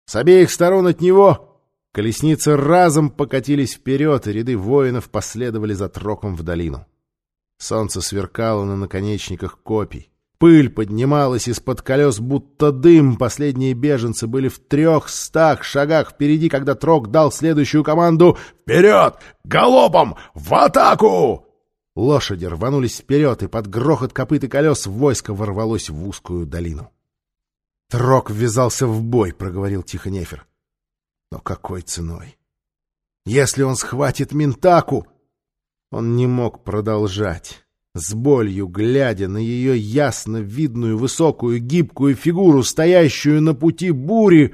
С обеих сторон от него колесницы разом покатились вперед, и ряды воинов последовали за Троком в долину. Солнце сверкало на наконечниках копий. Пыль поднималась из-под колес, будто дым. Последние беженцы были в 300 шагах впереди, когда Трок дал следующую команду: «Вперед! Галопом! В атаку!» Лошади рванулись вперед, и под грохот копыт и колес войско ворвалось в узкую долину. «Трок ввязался в бой», — проговорил тихо Нефер. «Но какой ценой? Если он схватит Минтаку...» Он не мог продолжать. С болью, глядя на ее ясно видную, высокую, гибкую фигуру, стоящую на пути бури.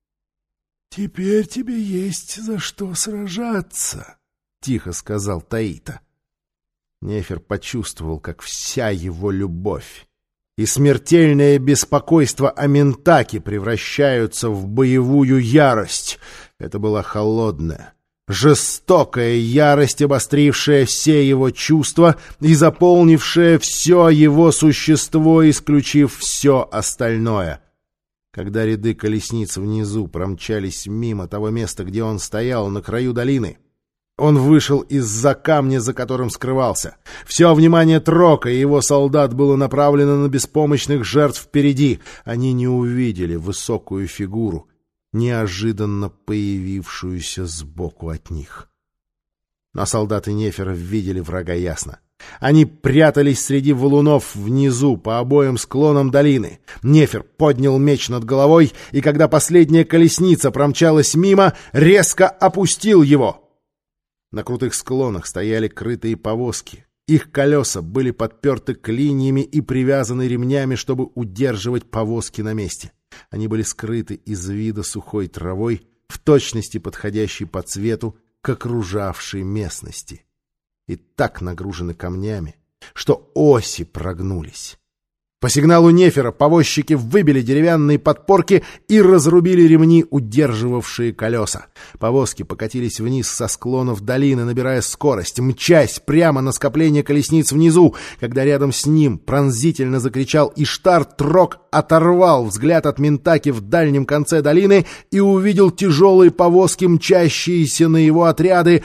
«Теперь тебе есть за что сражаться», — тихо сказал Таита. Нефер почувствовал, как вся его любовь и смертельное беспокойство о Минтаке превращаются в боевую ярость. Это была холодная, жестокая ярость, обострившая все его чувства и заполнившая все его существо, исключив все остальное. Когда ряды колесниц внизу промчались мимо того места, где он стоял на краю долины, он вышел из-за камня, за которым скрывался. Все внимание Трока и его солдат было направлено на беспомощных жертв впереди. Они не увидели высокую фигуру, неожиданно появившуюся сбоку от них. Но солдаты Нефера видели врага ясно. Они прятались среди валунов внизу, по обоим склонам долины. Нефер поднял меч над головой, и когда последняя колесница промчалась мимо, резко опустил его. На крутых склонах стояли крытые повозки. Их колеса были подперты клиньями и привязаны ремнями, чтобы удерживать повозки на месте. Они были скрыты из вида сухой травой, в точности подходящей по цвету к окружавшей местности. И так нагружены камнями, что оси прогнулись. По сигналу Нефера повозчики выбили деревянные подпорки и разрубили ремни, удерживавшие колеса. Повозки покатились вниз со склонов долины, набирая скорость, мчась прямо на скопление колесниц внизу. Когда рядом с ним пронзительно закричал Иштар, Трок оторвал взгляд от Минтаки в дальнем конце долины и увидел тяжелые повозки, мчащиеся на его отряды.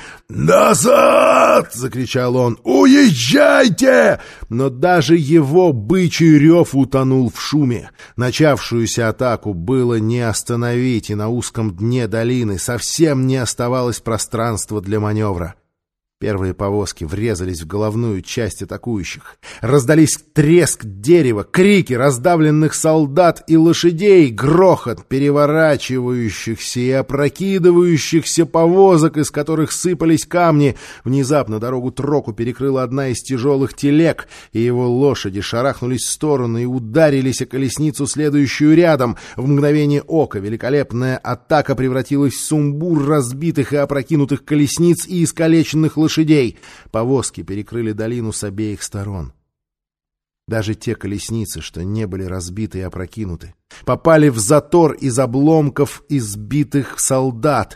«Назад!» — закричал он. «Уезжайте!» Но даже его бычий рев утонул в шуме. Начавшуюся атаку было не остановить, и на узком дне долины совсем не оставалось пространства для маневра. Первые повозки врезались в головную часть атакующих. Раздались треск дерева, крики раздавленных солдат и лошадей, грохот переворачивающихся и опрокидывающихся повозок, из которых сыпались камни. Внезапно дорогу Троку перекрыла одна из тяжелых телег, и его лошади шарахнулись в стороны и ударились о колесницу, следующую рядом. В мгновение ока великолепная атака превратилась в сумбур разбитых и опрокинутых колесниц и искалеченных лошадей. Повозки перекрыли долину с обеих сторон. Даже те колесницы, что не были разбиты и опрокинуты, попали в затор из обломков избитых солдат.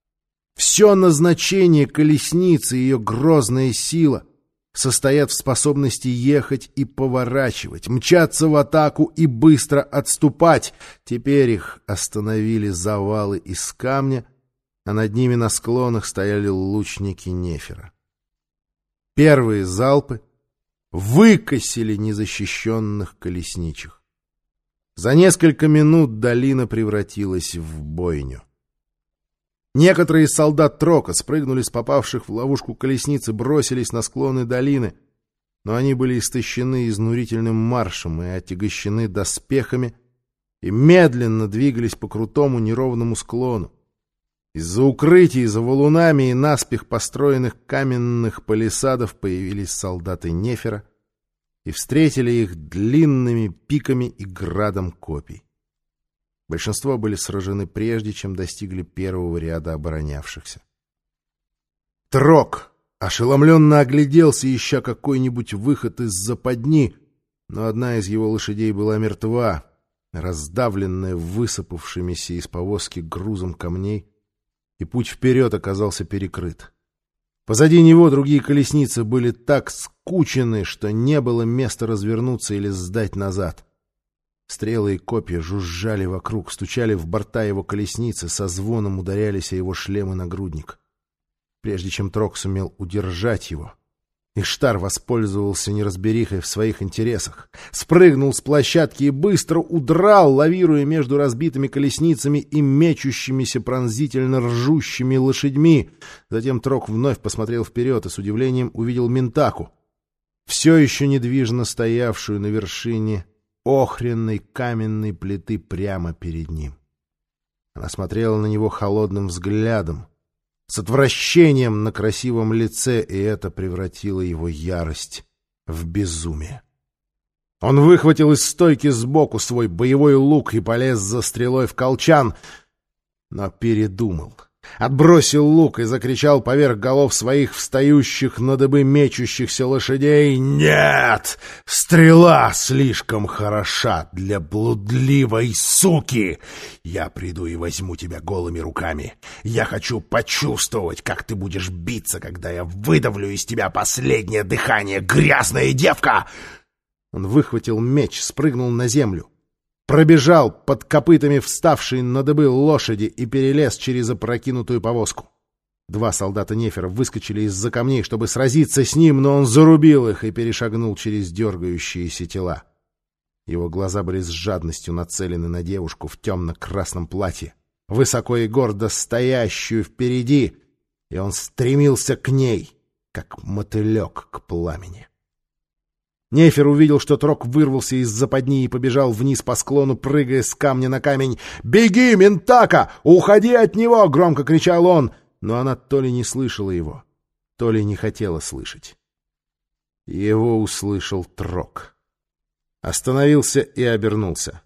Все назначение колесницы и ее грозная сила состоят в способности ехать и поворачивать, мчаться в атаку и быстро отступать. Теперь их остановили завалы из камня, а над ними на склонах стояли лучники Нефера. Первые залпы выкосили незащищенных колесничих. За несколько минут долина превратилась в бойню. Некоторые из солдат Трока спрыгнули с попавших в ловушку колесниц и бросились на склоны долины, но они были истощены изнурительным маршем и отягощены доспехами и медленно двигались по крутому неровному склону. Из-за укрытий, за валунами и наспех построенных каменных палисадов появились солдаты Нефера и встретили их длинными пиками и градом копий. Большинство были сражены прежде, чем достигли первого ряда оборонявшихся. Трок ошеломленно огляделся, ища какой-нибудь выход из западни, но одна из его лошадей была мертва, раздавленная высыпавшимися из повозки грузом камней, и путь вперед оказался перекрыт. Позади него другие колесницы были так скучены, что не было места развернуться или сдать назад. Стрелы и копья жужжали вокруг, стучали в борта его колесницы, со звоном ударялись о его шлем и нагрудник. Прежде чем Трок сумел удержать его, Иштар воспользовался неразберихой в своих интересах, спрыгнул с площадки и быстро удрал, лавируя между разбитыми колесницами и мечущимися пронзительно ржущими лошадьми. Затем Трок вновь посмотрел вперед и с удивлением увидел Минтаку, все еще недвижно стоявшую на вершине охренной каменной плиты прямо перед ним. Она смотрела на него холодным взглядом, с отвращением на красивом лице, и это превратило его ярость в безумие. Он выхватил из стойки сбоку свой боевой лук и полез за стрелой в колчан, но передумал. Отбросил лук и закричал поверх голов своих встающих на дыбы мечущихся лошадей: «Нет! Стрела слишком хороша для блудливой суки! Я приду и возьму тебя голыми руками. Я хочу почувствовать, как ты будешь биться, когда я выдавлю из тебя последнее дыхание, грязная девка!» Он выхватил меч, спрыгнул на землю, пробежал под копытами вставшей на дыбы лошади и перелез через опрокинутую повозку. Два солдата Нефера выскочили из-за камней, чтобы сразиться с ним, но он зарубил их и перешагнул через дергающиеся тела. Его глаза были с жадностью нацелены на девушку в темно-красном платье, высоко и гордо стоящую впереди, и он стремился к ней, как мотылек к пламени. Нефер увидел, что Трок вырвался из западни и побежал вниз по склону, прыгая с камня на камень. «Беги, Минтака! Уходи от него!» — громко кричал он. Но она то ли не слышала его, то ли не хотела слышать. Его услышал Трок. Остановился и обернулся.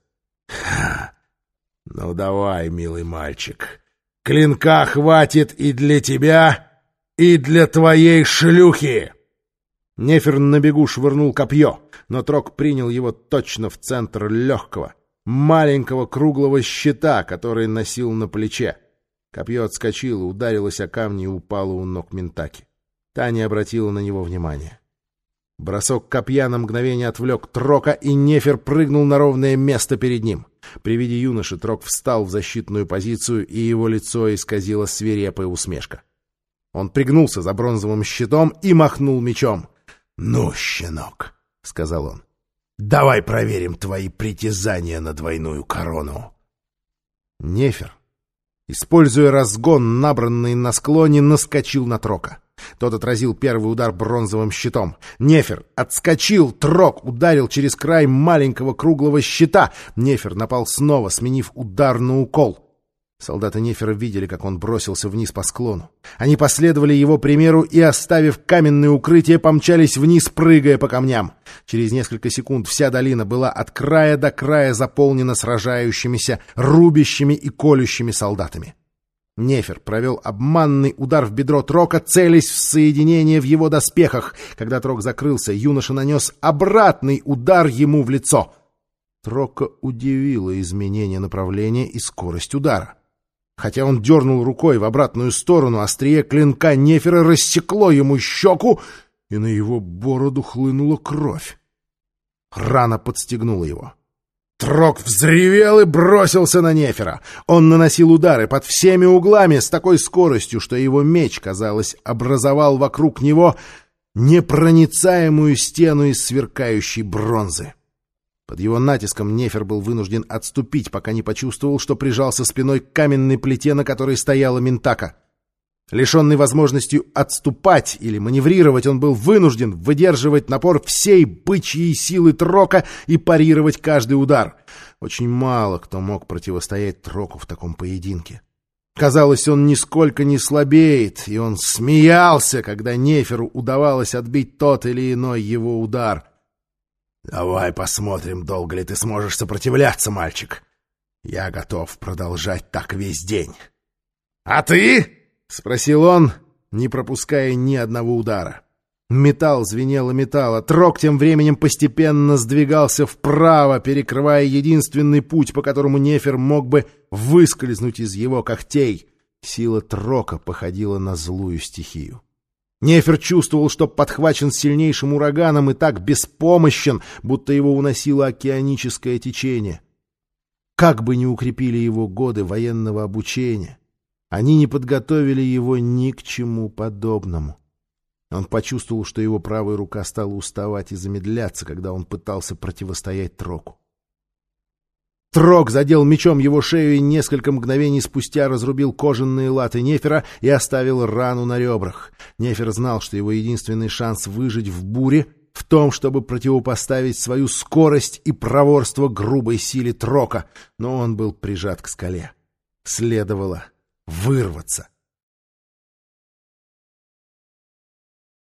«Ну давай, милый мальчик, клинка хватит и для тебя, и для твоей шлюхи!» Нефер на бегу швырнул копье, но Трок принял его точно в центр легкого, маленького круглого щита, который носил на плече. Копье отскочило, ударилось о камни и упало у ног Минтаки. Та не обратила на него внимания. Бросок копья на мгновение отвлек Трока, и Нефер прыгнул на ровное место перед ним. При виде юноши Трок встал в защитную позицию, и его лицо исказило свирепая усмешка. Он пригнулся за бронзовым щитом и махнул мечом. «Ну, щенок», — сказал он, — «давай проверим твои притязания на двойную корону». Нефер, используя разгон, набранный на склоне, наскочил на Трока. Тот отразил первый удар бронзовым щитом. Нефер отскочил, Трок ударил через край маленького круглого щита. Нефер напал снова, сменив удар на укол. Солдаты Нефера видели, как он бросился вниз по склону. Они последовали его примеру и, оставив каменное укрытие, помчались вниз, прыгая по камням. Через несколько секунд вся долина была от края до края заполнена сражающимися, рубящими и колющими солдатами. Нефер провел обманный удар в бедро Трока, целясь в соединение в его доспехах. Когда Трок закрылся, юноша нанес обратный удар ему в лицо. Трока удивило изменение направления и скорость удара. Хотя он дернул рукой в обратную сторону, острие клинка Нефера рассекло ему щеку, и на его бороду хлынула кровь. Рана подстегнула его. Трок взревел и бросился на Нефера. Он наносил удары под всеми углами с такой скоростью, что его меч, казалось, образовал вокруг него непроницаемую стену из сверкающей бронзы. Под его натиском Нефер был вынужден отступить, пока не почувствовал, что прижался спиной к каменной плите, на которой стояла Минтака. Лишенный возможности отступать или маневрировать, он был вынужден выдерживать напор всей бычьей силы Трока и парировать каждый удар. Очень мало кто мог противостоять Троку в таком поединке. Казалось, он нисколько не слабеет, и он смеялся, когда Неферу удавалось отбить тот или иной его удар. «Давай посмотрим, долго ли ты сможешь сопротивляться, мальчик. Я готов продолжать так весь день». «А ты?» — спросил он, не пропуская ни одного удара. Металл звенел и металл, а Трок тем временем постепенно сдвигался вправо, перекрывая единственный путь, по которому Нефер мог бы выскользнуть из его когтей. Сила Трока походила на злую стихию. Нефер чувствовал, что подхвачен сильнейшим ураганом и так беспомощен, будто его уносило океаническое течение. Как бы ни укрепили его годы военного обучения, они не подготовили его ни к чему подобному. Он почувствовал, что его правая рука стала уставать и замедляться, когда он пытался противостоять Троку. Трок задел мечом его шею и несколько мгновений спустя разрубил кожаные латы Нефера и оставил рану на ребрах. Нефер знал, что его единственный шанс выжить в буре в том, чтобы противопоставить свою скорость и проворство грубой силе Трока, но он был прижат к скале. Следовало вырваться.